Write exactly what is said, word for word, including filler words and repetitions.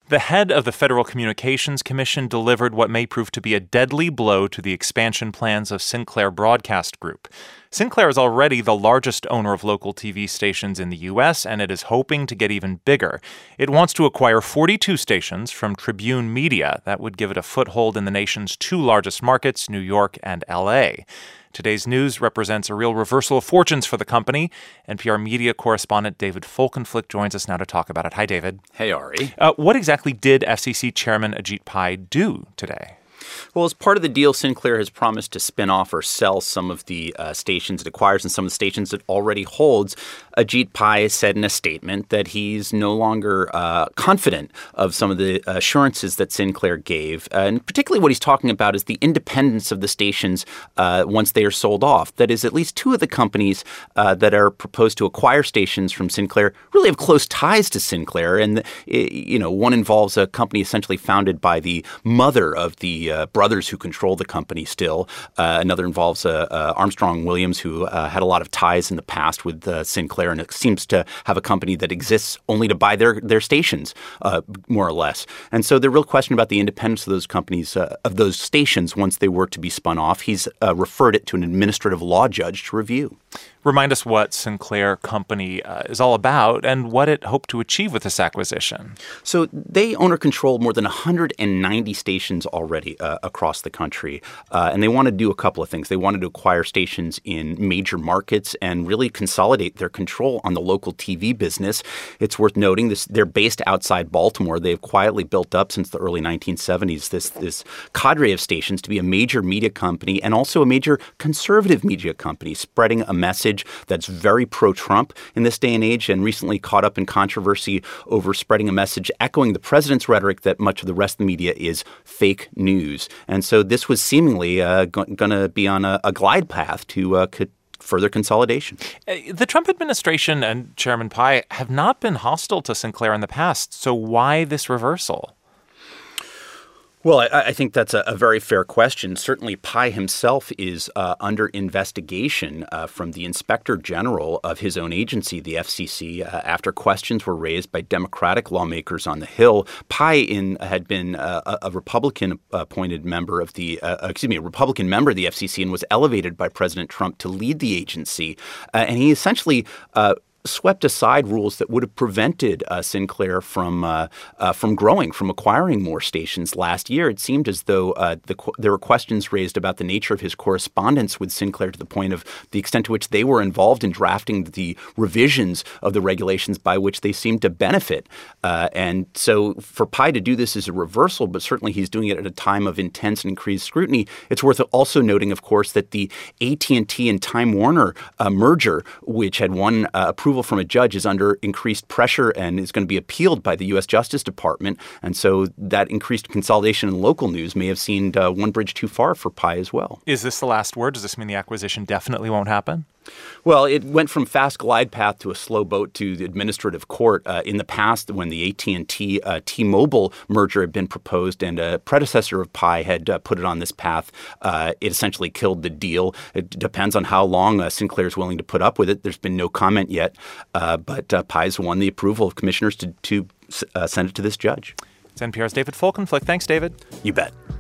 The head of the Federal Communications Commission delivered what may prove to be a deadly blow to the expansion plans of Sinclair Broadcast Group. Sinclair is already the largest owner of local T V stations in the U S, and it is hoping to get even bigger. It wants to acquire forty-two stations from Tribune Media. That would give it a foothold in the nation's two largest markets, New York and L A. Today's news represents a real reversal of fortunes for the company. N P R media correspondent David Folkenflik joins us now to talk about it. Hi, David. Hey, Ari. Uh, what exactly did F C C Chairman Ajit Pai do today? Well, as part of the deal, Sinclair has promised to spin off or sell some of the uh, stations it acquires and some of the stations it already holds. Ajit Pai said in a statement that he's no longer uh, confident of some of the assurances that Sinclair gave. Uh, and particularly what he's talking about is the independence of the stations uh, once they are sold off. That is, at least two of the companies uh, that are proposed to acquire stations from Sinclair really have close ties to Sinclair. And, you know, one involves a company essentially founded by the mother of the uh, brothers who control the company still. Uh, another involves uh, uh, Armstrong Williams, who uh, had a lot of ties in the past with uh, Sinclair, and it seems to have a company that exists only to buy their their stations, uh, more or less. And so the real question about the independence of those companies, uh, of those stations, once they were to be spun off, he's uh, referred it to an administrative law judge to review. Remind us what Sinclair Company uh, is all about and what it hoped to achieve with this acquisition. So they own or control more than one hundred ninety stations already uh, across the country. Uh, and they want to do a couple of things. They wanted to acquire stations in major markets and really consolidate their control on the local T V business. It's worth noting this: they're based outside Baltimore. They've quietly built up since the early nineteen seventies this, this cadre of stations to be a major media company and also a major conservative media company, spreading a message that's very pro-Trump in this day and age, and recently caught up in controversy over spreading a message echoing the president's rhetoric that much of the rest of the media is fake news. And so this was seemingly uh, go- going to be on a, a glide path to uh, co- further consolidation. The Trump administration and Chairman Pai have not been hostile to Sinclair in the past, so why this reversal? Well, I, I think that's a, a very fair question. Certainly, Pai himself is uh, under investigation uh, from the Inspector General of his own agency, the F C C, uh, after questions were raised by Democratic lawmakers on the Hill. Pai in, had been uh, a, a Republican-appointed member of the, uh, excuse me, a Republican member of the F C C and was elevated by President Trump to lead the agency. Uh, and he essentially uh, swept aside rules that would have prevented uh, Sinclair from uh, uh, from growing, from acquiring more stations last year. It seemed as though uh, the, there were questions raised about the nature of his correspondence with Sinclair to the point of the extent to which they were involved in drafting the revisions of the regulations by which they seemed to benefit. Uh, and so for Pai to do this is a reversal, but certainly he's doing it at a time of intense and increased scrutiny. It's worth also noting, of course, that the A T and T and Time Warner uh, merger, which had won uh, approval from a judge, is under increased pressure and is going to be appealed by the U S Justice Department. And so that increased consolidation in local news may have seemed uh, one bridge too far for Pai as well. Is this the last word? Does this mean the acquisition definitely won't happen? Well, it went from fast glide path to a slow boat to the administrative court. Uh, in the past, when the A T and T uh, T-Mobile merger had been proposed and a predecessor of Pai had uh, put it on this path, uh, it essentially killed the deal. It depends on how long uh, Sinclair is willing to put up with it. There's been no comment yet, uh, but uh, Pai's won the approval of commissioners to, to uh, send it to this judge. It's N P R's David Folkenflik. Thanks, David. You bet.